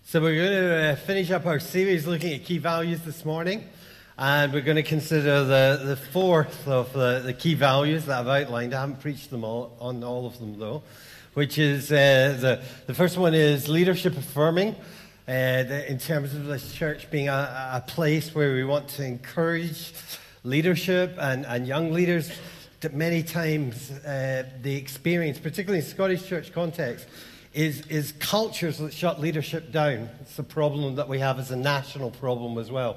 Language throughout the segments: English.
So we're going to finish up our series looking at key values this morning. And we're going to consider the fourth of the key values that I've outlined. I haven't preached them on all of them, though, which is the first one is leadership affirming, in terms of this church being a place where we want to encourage leadership and young leaders. That many times the experience, particularly in Scottish church context, is cultures that shut leadership down. It's a problem that we have as a national problem as well.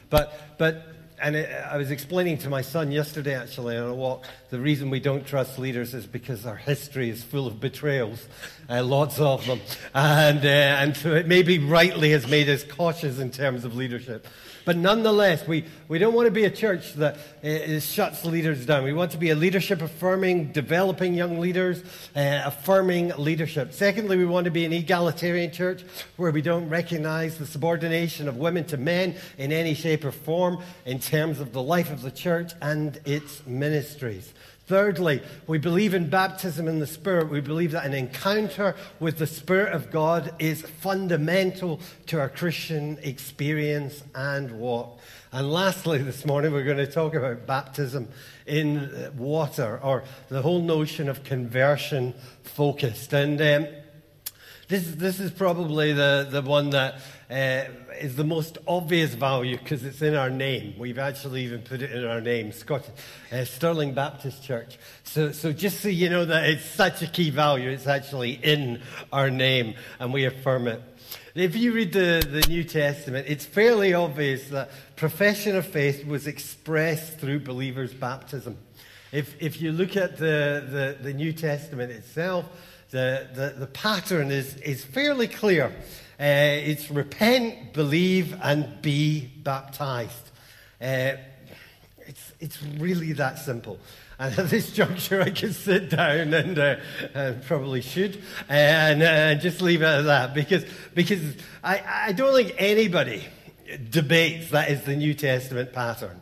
I was explaining to my son yesterday, actually, on a walk, the reason we don't trust leaders is because our history is full of betrayals, lots of them, and so it maybe rightly has made us cautious in terms of leadership. But nonetheless, we don't want to be a church that shuts leaders down. We want to be a leadership affirming, developing young leaders, affirming leadership. Secondly, we want to be an egalitarian church where we don't recognize the subordination of women to men in any shape or form in terms of the life of the church and its ministries. Thirdly, we believe in baptism in the Spirit. We believe that an encounter with the Spirit of God is fundamental to our Christian experience and walk. And lastly, this morning, we're going to talk about baptism in water, or the whole notion of conversion focused. And this is probably the one that is the most obvious value because it's in our name. We've actually even put it in our name, Stirling Baptist Church. So just so you know that it's such a key value, it's actually in our name, and we affirm it. If you read the New Testament, it's fairly obvious that profession of faith was expressed through believers' baptism. If you look at the New Testament itself, the pattern is fairly clear. It's repent, believe, and be baptized. It's really that simple. And at this juncture, I can sit down and probably should, and just leave it at that, because I don't think anybody debates that is the New Testament pattern.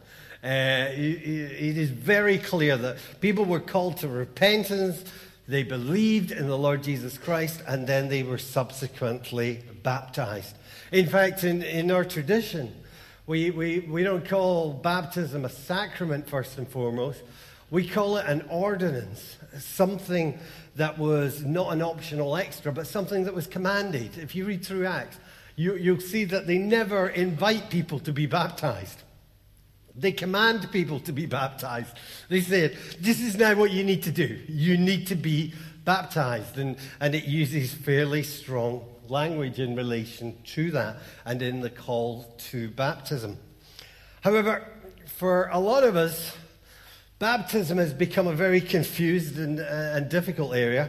It is very clear that people were called to repentance. They believed in the Lord Jesus Christ, and then they were subsequently baptized. In fact, in our tradition, we don't call baptism a sacrament first and foremost. We call it an ordinance, something that was not an optional extra, but something that was commanded. If you read through Acts, you'll see that they never invite people to be baptized. They command people to be baptized. They said, this is now what you need to do. You need to be baptized. And it uses fairly strong language in relation to that and in the call to baptism. However, for a lot of us, baptism has become a very confused and difficult area.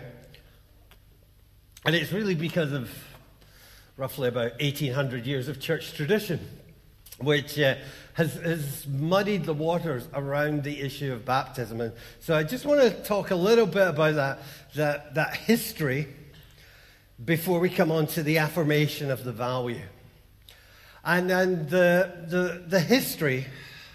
And it's really because of roughly about 1,800 years of church tradition, which has muddied the waters around the issue of baptism. And so I just want to talk a little bit about that history before we come on to the affirmation of the value. And then the history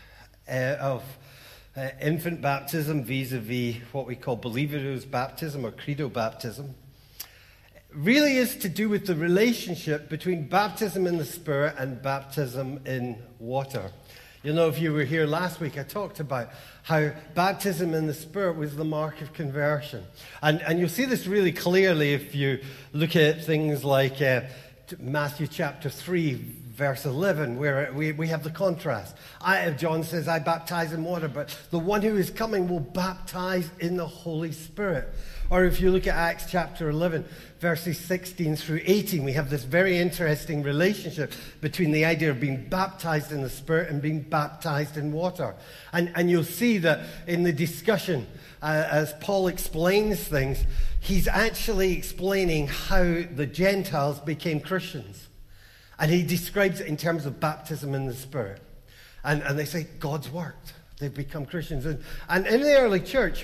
of infant baptism vis-a-vis what we call believers' baptism or credo baptism really is to do with the relationship between baptism in the Spirit and baptism in water. You know, if you were here last week, I talked about how baptism in the Spirit was the mark of conversion. And you'll see this really clearly if you look at things like Matthew chapter 3, verse 11, where we have the contrast. John says, I baptize in water, but the one who is coming will baptize in the Holy Spirit. Or if you look at Acts chapter 11, verses 16 through 18, we have this very interesting relationship between the idea of being baptized in the Spirit and being baptized in water. And you'll see that in the discussion, as Paul explains things, he's actually explaining how the Gentiles became Christians. And he describes it in terms of baptism in the Spirit. And they say, God's worked. They've become Christians. And in the early church,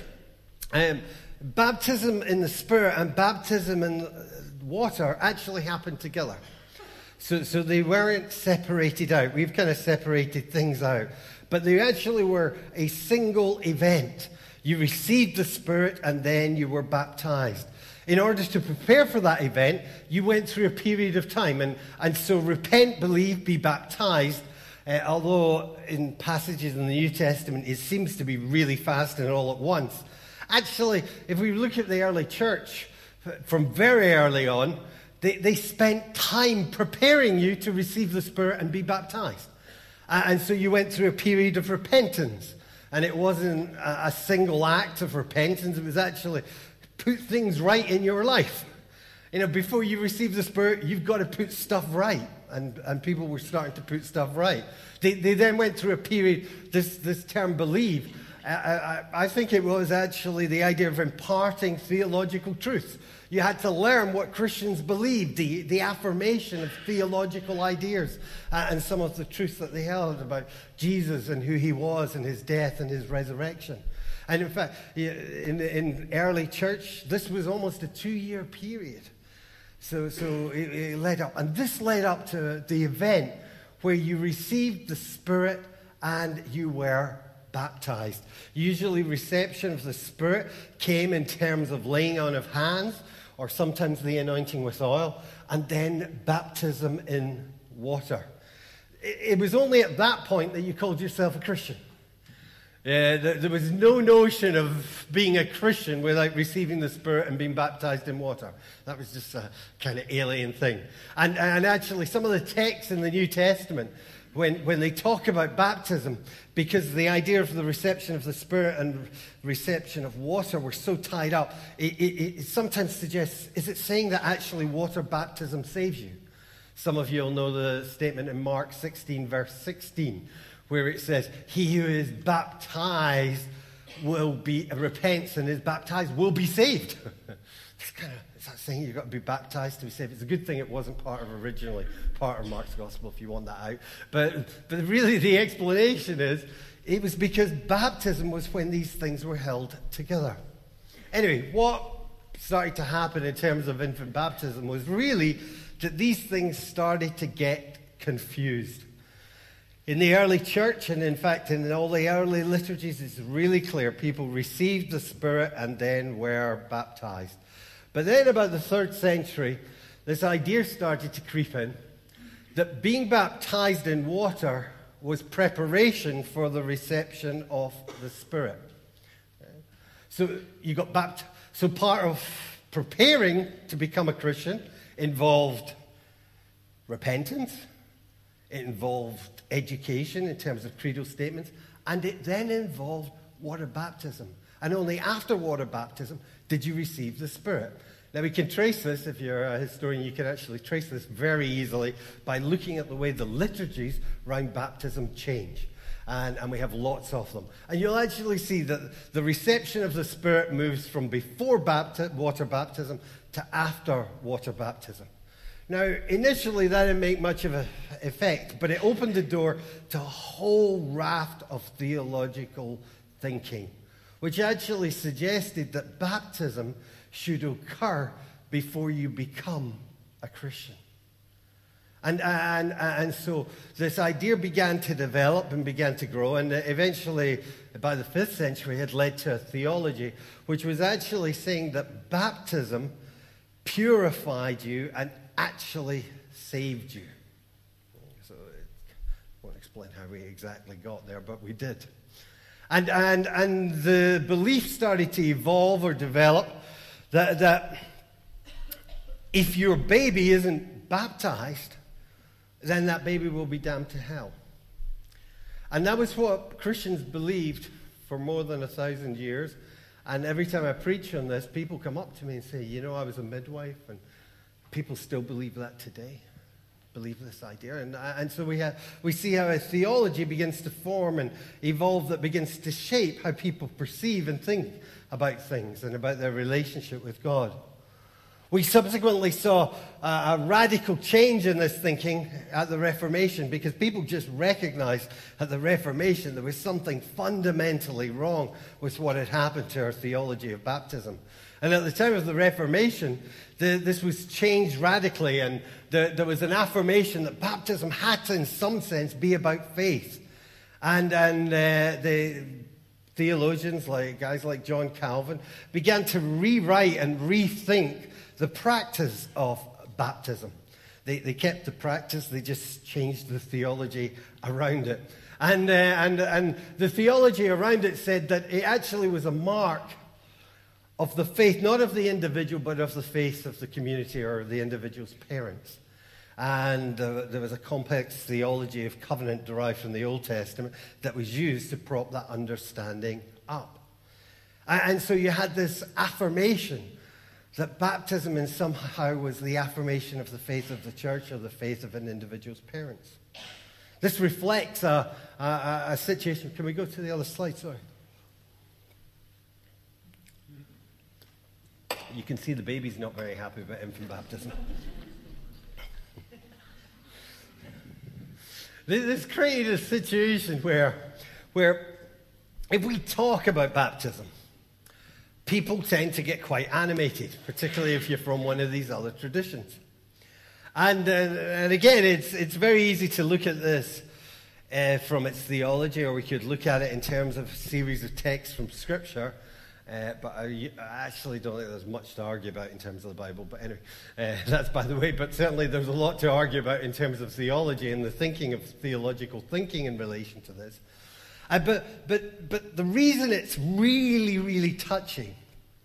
baptism in the Spirit and baptism in water actually happened together. So they weren't separated out. We've kind of separated things out. But they actually were a single event. You received the Spirit and then you were baptized. In order to prepare for that event, you went through a period of time. And so repent, believe, be baptized. Although in passages in the New Testament, it seems to be really fast and all at once. Actually, if we look at the early church, from very early on, they spent time preparing you to receive the Spirit and be baptized. And so you went through a period of repentance. And it wasn't a single act of repentance. It was actually put things right in your life. Before you receive the Spirit, you've got to put stuff right. And people were starting to put stuff right. They then went through a period, this term believe, I think it was actually the idea of imparting theological truth. You had to learn what Christians believed, the affirmation of theological ideas, and some of the truth that they held about Jesus and who he was and his death and his resurrection. And in fact, in early church, this was almost a 2-year period. So it led up. And this led up to the event where you received the Spirit and you were baptized. Usually reception of the Spirit came in terms of laying on of hands, or sometimes the anointing with oil, and then baptism in water. It was only at that point that you called yourself a Christian. There was no notion of being a Christian without receiving the Spirit and being baptized in water. That was just a kind of alien thing. And actually, some of the texts in the New Testament, when they talk about baptism, because the idea of the reception of the Spirit and reception of water were so tied up, it sometimes suggests, is it saying that actually water baptism saves you? Some of you will know the statement in Mark 16, verse 16, where it says, he who is baptized repents and is baptized will be saved. Is that saying you've got to be baptized to be saved? It's a good thing it wasn't originally part of Mark's gospel, if you want that out. But really the explanation is, it was because baptism was when these things were held together. Anyway, what started to happen in terms of infant baptism was really that these things started to get confused. In the early church, and in fact in all the early liturgies, it's really clear people received the Spirit and then were baptized. But then about the 3rd century, this idea started to creep in that being baptized in water was preparation for the reception of the Spirit. So you got baptized. So part of preparing to become a Christian involved repentance. It involved education in terms of creedal statements, and it then involved water baptism. And only after water baptism did you receive the Spirit. Now we can trace this, if you're a historian, you can actually trace this very easily by looking at the way the liturgies around baptism change. And we have lots of them. And you'll actually see that the reception of the Spirit moves from before water baptism to after water baptism. Now, initially, that didn't make much of an effect, but it opened the door to a whole raft of theological thinking, which actually suggested that baptism should occur before you become a Christian. And so this idea began to develop and began to grow, and eventually, by the 5th century, it led to a theology which was actually saying that baptism purified you and actually saved you. So I won't explain how we exactly got there, but we did. And the belief started to evolve or develop that if your baby isn't baptized, then that baby will be damned to hell. And that was what Christians believed for more than 1,000 years. And every time I preach on this, people come up to me and say, I was a midwife, and people still believe that today, believe this idea. And so we see how a theology begins to form and evolve that begins to shape how people perceive and think about things and about their relationship with God. We subsequently saw a radical change in this thinking at the Reformation, because people just recognized at the Reformation there was something fundamentally wrong with what had happened to our theology of baptism. And at the time of the Reformation, this was changed radically, and there was an affirmation that baptism had to, in some sense, be about faith. And the theologians, like guys like John Calvin, began to rewrite and rethink the practice of baptism. They kept the practice, they just changed the theology around it. And the theology around it said that it actually was a mark of the faith, not of the individual, but of the faith of the community or the individual's parents. And there was a complex theology of covenant derived from the Old Testament that was used to prop that understanding up. And so you had this affirmation that baptism in somehow was the affirmation of the faith of the church or the faith of an individual's parents. This reflects a situation. Can we go to the other slide? Sorry. You can see the baby's not very happy about infant baptism. This created a situation where if we talk about baptism, people tend to get quite animated, particularly if you're from one of these other traditions. And again, it's very easy to look at this from its theology, or we could look at it in terms of a series of texts from Scripture. But I actually don't think there's much to argue about in terms of the Bible. But anyway, that's by the way. But certainly there's a lot to argue about in terms of theology and the thinking of theological thinking in relation to this. But the reason it's really, really touching,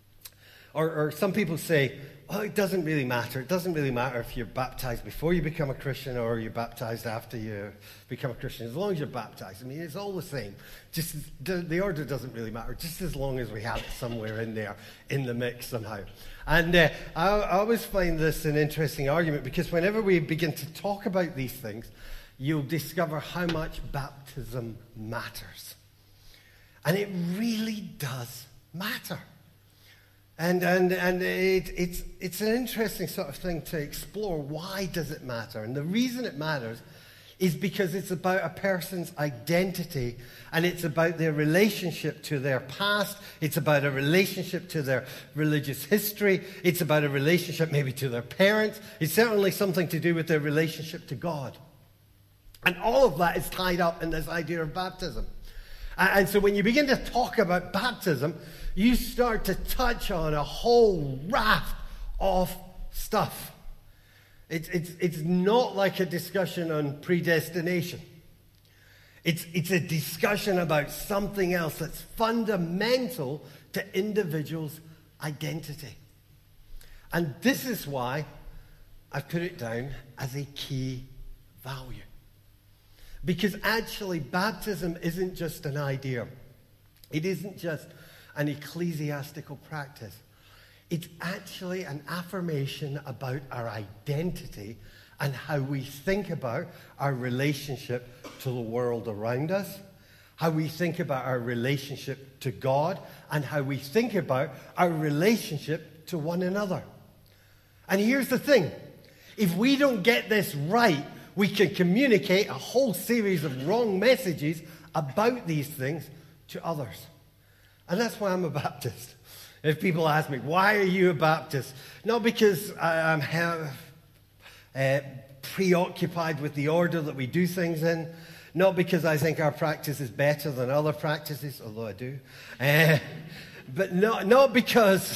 or some people say, oh, it doesn't really matter. It doesn't really matter if you're baptized before you become a Christian or you're baptized after you become a Christian. As long as you're baptized, I mean, it's all the same. Just the order doesn't really matter, just as long as we have it somewhere in there, in the mix somehow. And I always find this an interesting argument, because whenever we begin to talk about these things, you'll discover how much baptism matters. And it really does matter. And it's an interesting sort of thing to explore. Why does it matter? And the reason it matters is because it's about a person's identity, and it's about their relationship to their past. It's about a relationship to their religious history. It's about a relationship maybe to their parents. It's certainly something to do with their relationship to God. And all of that is tied up in this idea of baptism. And so when you begin to talk about baptism, you start to touch on a whole raft of stuff. It's not like a discussion on predestination. It's a discussion about something else that's fundamental to individuals' identity. And this is why I've put it down as a key value. Because actually, baptism isn't just an idea. It isn't just an ecclesiastical practice. It's actually an affirmation about our identity and how we think about our relationship to the world around us, how we think about our relationship to God, and how we think about our relationship to one another. And here's the thing. If we don't get this right, we can communicate a whole series of wrong messages about these things to others. And that's why I'm a Baptist. If people ask me, why are you a Baptist? Not because I'm preoccupied with the order that we do things in. Not because I think our practice is better than other practices, although I do. But not because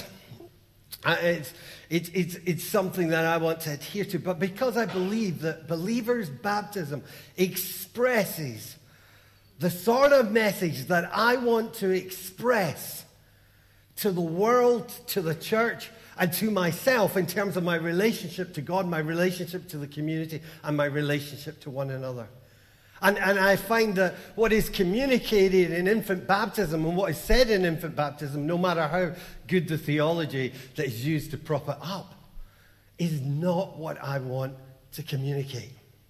it's something that I want to adhere to, but because I believe that believers' baptism expresses the sort of message that I want to express to the world, to the church, and to myself in terms of my relationship to God, my relationship to the community, and my relationship to one another. And I find that what is communicated in infant baptism and what is said in infant baptism, no matter how good the theology that is used to prop it up, is not what I want to communicate.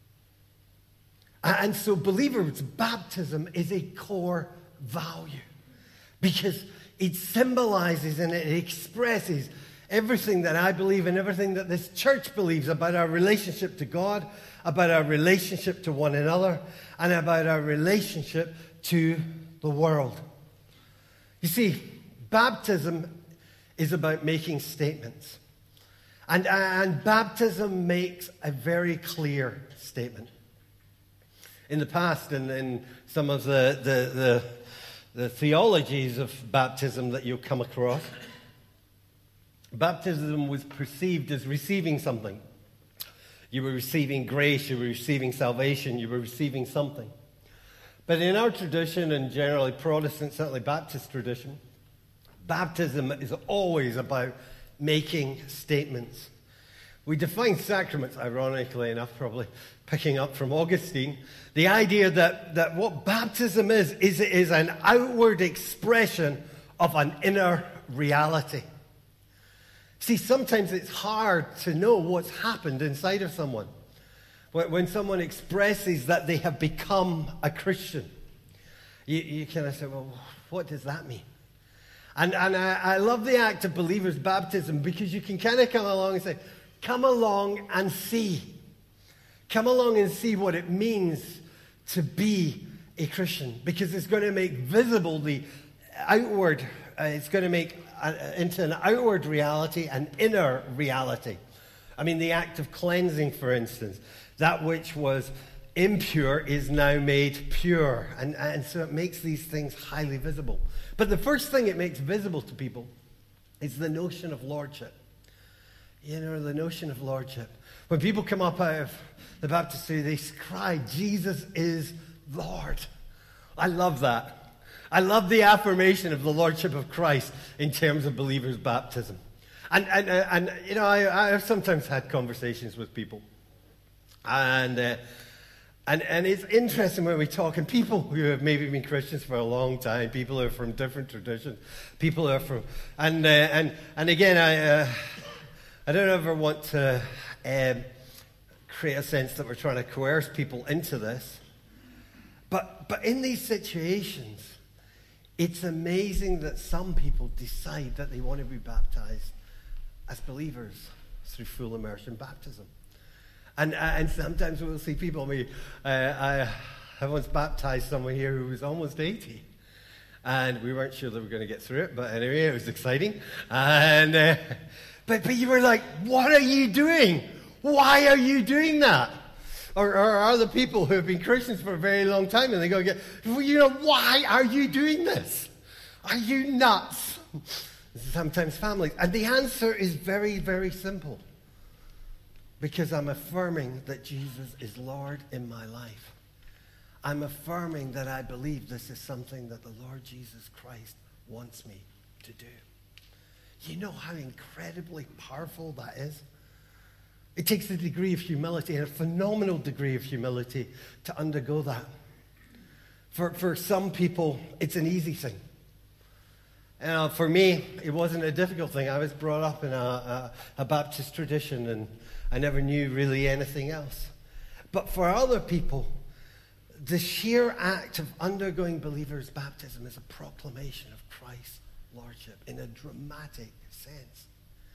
And so believers' baptism is a core value because it symbolizes and it expresses everything that I believe and everything that this church believes about our relationship to God, about our relationship to one another, and about our relationship to the world. You see, baptism is about making statements. And baptism makes a very clear statement. In the past, and in some of the the theologies of baptism that you'll come across, baptism was perceived as receiving something. You were receiving grace, you were receiving salvation, you were receiving something. But in our tradition, and generally Protestant, certainly Baptist tradition, baptism is always about making statements. We define sacraments, ironically enough, probably picking up from Augustine, the idea that what baptism is an outward expression of an inner reality. See, sometimes it's hard to know what's happened inside of someone. When someone expresses that they have become a Christian, you kind of say, well, what does that mean? And I love the act of believers' baptism because you can kind of come along and say, come along and see. Come along and see what it means to be a Christian, because it's going to make visible the outward, it's going to make into an outward reality, an inner reality. I mean, the act of cleansing, for instance, that which was impure is now made pure. And so it makes these things highly visible. But the first thing it makes visible to people is the notion of lordship. You know, the notion of lordship. When people come up out of the baptistry, they cry, Jesus is Lord. I love that. I love the affirmation of the lordship of Christ in terms of believers' baptism. And you know, I've sometimes had conversations with people. And it's interesting when we talk, and people who have maybe been Christians for a long time, people who are from different traditions, people who are from, and again, I don't ever want to create a sense that we're trying to coerce people into this, but in these situations, it's amazing that some people decide that they want to be baptized as believers through full immersion baptism. And sometimes we'll see people, I once baptized someone here who was almost 80. And we weren't sure that we were going to get through it, but anyway, it was exciting. And but you were like, what are you doing? Why are you doing that? Or are there people who have been Christians for a very long time and they go, well, you know, why are you doing this? Are you nuts? Sometimes families. And the answer is very, very simple. Because I'm affirming that Jesus is Lord in my life. I'm affirming that I believe this is something that the Lord Jesus Christ wants me to do. You know how incredibly powerful that is? It takes a degree of humility, and a phenomenal degree of humility, to undergo that. For some people, it's an easy thing. For me, it wasn't a difficult thing. I was brought up in a Baptist tradition, and I never knew really anything else. But for other people, the sheer act of undergoing believers' baptism is a proclamation of Christ's lordship in a dramatic sense.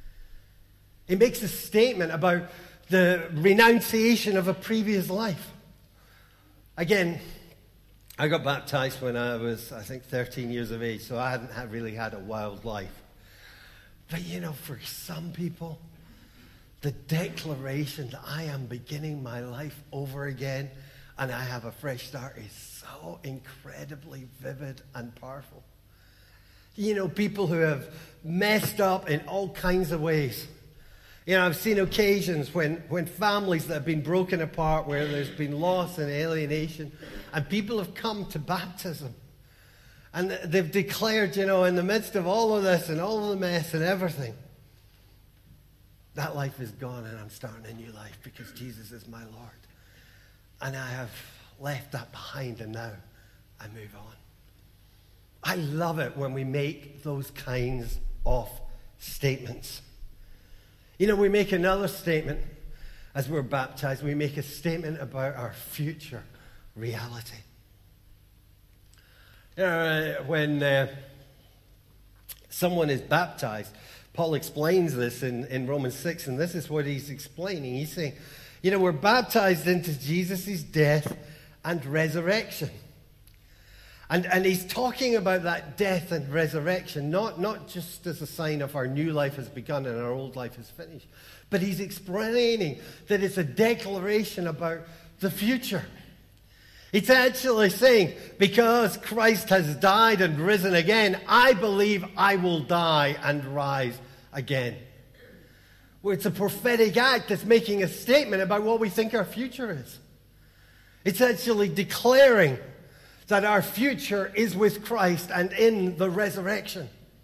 It makes a statement about the renunciation of a previous life. Again, I got baptized when I was, I think, 13 years of age, so I hadn't really had a wild life. But you know, for some people, the declaration that I am beginning my life over again and I have a fresh start is so incredibly vivid and powerful. You know, people who have messed up in all kinds of ways. You know, I've seen occasions when families that have been broken apart, where there's been loss and alienation, and people have come to baptism. And they've declared, you know, in the midst of all of this and all of the mess and everything, that life is gone and I'm starting a new life because Jesus is my Lord. And I have left that behind and now I move on. I love it when we make those kinds of statements. You know, we make another statement as we're baptized. We make a statement about our future reality. You know, when someone is baptized, Paul explains this in Romans 6, and this is what he's explaining. He's saying, you know, we're baptized into Jesus' death and resurrection. And he's talking about that death and resurrection, not just as a sign of our new life has begun and our old life is finished, but he's explaining that it's a declaration about the future. It's actually saying, because Christ has died and risen again, I believe I will die and rise again. Well, it's a prophetic act that's making a statement about what we think our future is. It's actually declaring that our future is with Christ and in the resurrection.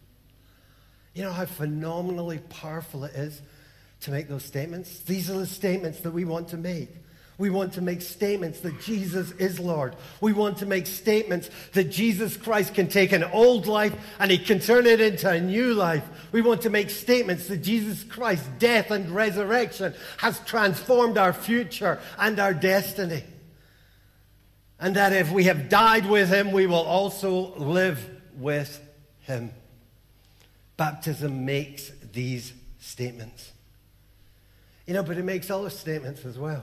You know how phenomenally powerful it is to make those statements? These are the statements that we want to make. We want to make statements that Jesus is Lord. We want to make statements that Jesus Christ can take an old life and he can turn it into a new life. We want to make statements that Jesus Christ's death and resurrection has transformed our future and our destiny. And that if we have died with him, we will also live with him. Baptism makes these statements. You know, but it makes other statements as well.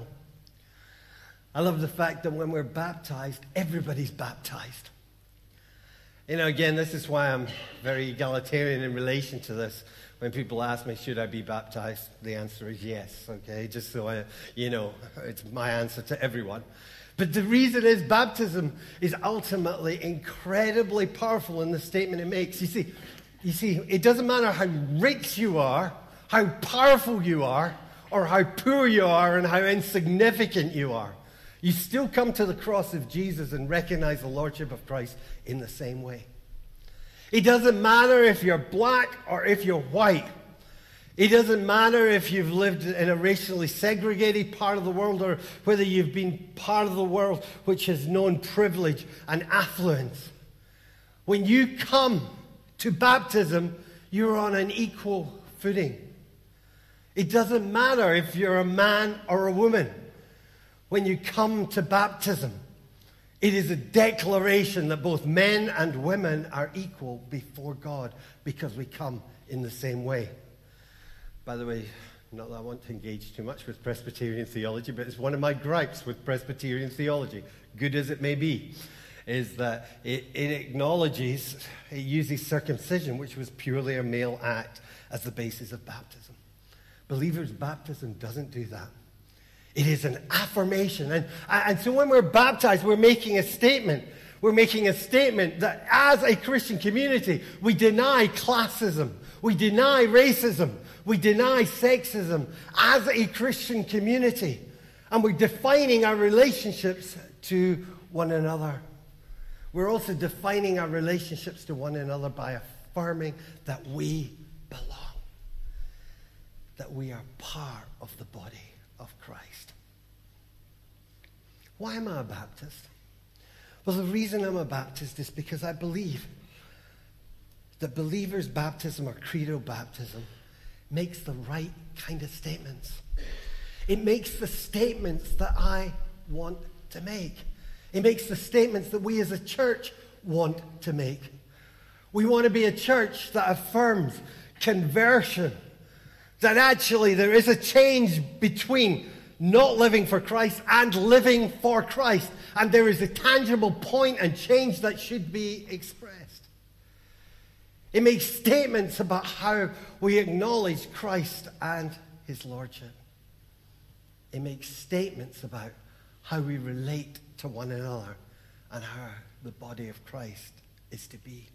I love the fact that when we're baptized, everybody's baptized. You know, again, this is why I'm very egalitarian in relation to this. When people ask me, should I be baptized? The answer is yes, okay? Just so it's my answer to everyone. But the reason is baptism is ultimately incredibly powerful in the statement it makes. You see, it doesn't matter how rich you are, how powerful you are, or how poor you are and how insignificant you are. You still come to the cross of Jesus and recognize the lordship of Christ in the same way. It doesn't matter if you're black or if you're white. It doesn't matter if you've lived in a racially segregated part of the world or whether you've been part of the world which has known privilege and affluence. When you come to baptism, you're on an equal footing. It doesn't matter if you're a man or a woman. When you come to baptism, it is a declaration that both men and women are equal before God because we come in the same way. By the way, not that I want to engage too much with Presbyterian theology, but it's one of my gripes with Presbyterian theology, good as it may be, is that it acknowledges, it uses circumcision, which was purely a male act, as the basis of baptism. Believers' baptism doesn't do that. It is an affirmation. And so when we're baptized, we're making a statement. We're making a statement that as a Christian community, we deny classism. We deny racism. We deny sexism as a Christian community. And we're defining our relationships to one another. We're also defining our relationships to one another by affirming that we belong. That we are part of the body of Christ. Why am I a Baptist? Well, the reason I'm a Baptist is because I believe that believers' baptism or credo baptism makes the right kind of statements. It makes the statements that I want to make. It makes the statements that we as a church want to make. We want to be a church that affirms conversion. That actually there is a change between not living for Christ and living for Christ. And there is a tangible point and change that should be expressed. It makes statements about how we acknowledge Christ and his lordship. It makes statements about how we relate to one another and how the body of Christ is to be.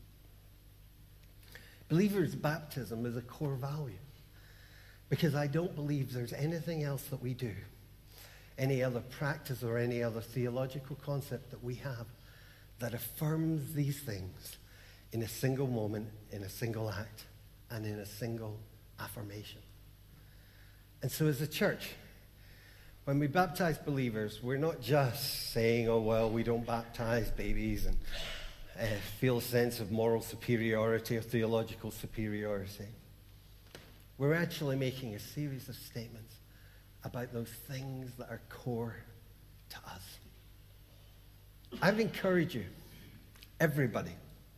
Believers' baptism is a core value. Because I don't believe there's anything else that we do, any other practice or any other theological concept that we have that affirms these things in a single moment, in a single act, and in a single affirmation. And so as a church, when we baptize believers, we're not just saying, oh, well, we don't baptize babies and feel a sense of moral superiority or theological superiority. We're actually making a series of statements about those things that are core to us. I would encourage you, everybody,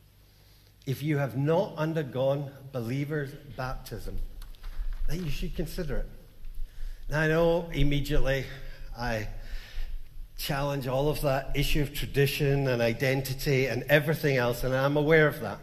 if you have not undergone believers' baptism, that you should consider it. Now, I know immediately I challenge all of that issue of tradition and identity and everything else, and I'm aware of that.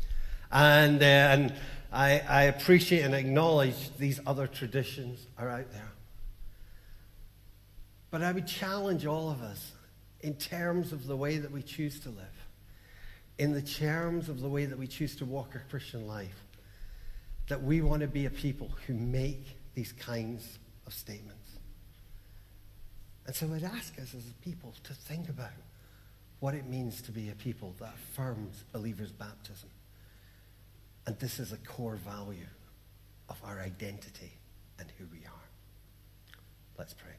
And I appreciate and acknowledge these other traditions are out there. But I would challenge all of us in terms of the way that we choose to live, in the terms of the way that we choose to walk our Christian life, that we want to be a people who make these kinds of statements. And so I'd ask us as a people to think about what it means to be a people that affirms believers' baptism. And this is a core value of our identity and who we are. Let's pray.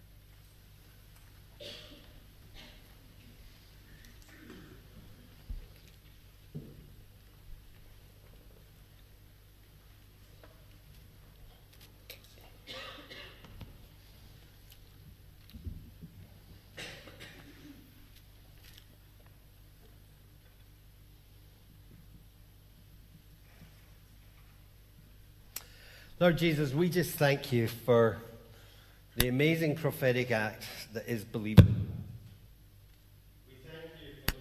Lord Jesus, we just thank you for the amazing prophetic act that is believing. We thank you for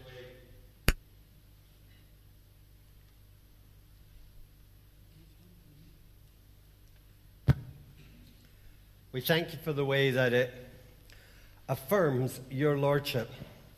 the way. We thank you for the way that it affirms your lordship.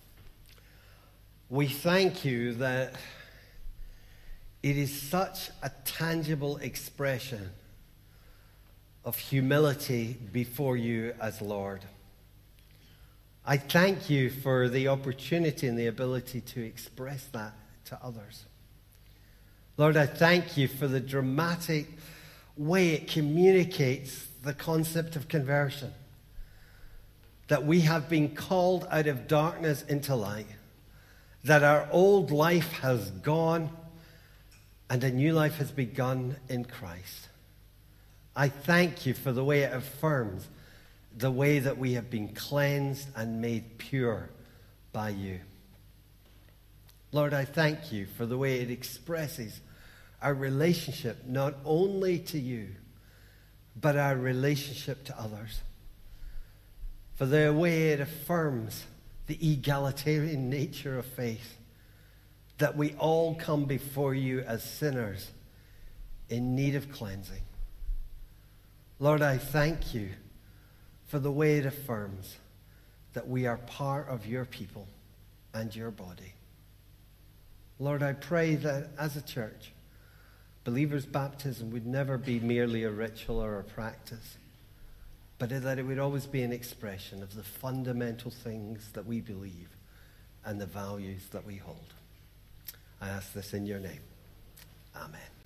We thank you that it is such a tangible expression of humility before you as Lord. I thank you for the opportunity and the ability to express that to others. Lord, I thank you for the dramatic way it communicates the concept of conversion. That we have been called out of darkness into light. That our old life has gone and a new life has begun in Christ. I thank you for the way it affirms the way that we have been cleansed and made pure by you. Lord, I thank you for the way it expresses our relationship not only to you, but our relationship to others. For the way it affirms the egalitarian nature of faith, that we all come before you as sinners in need of cleansing. Lord, I thank you for the way it affirms that we are part of your people and your body. Lord, I pray that as a church, believers' baptism would never be merely a ritual or a practice, but that it would always be an expression of the fundamental things that we believe and the values that we hold. I ask this in your name. Amen.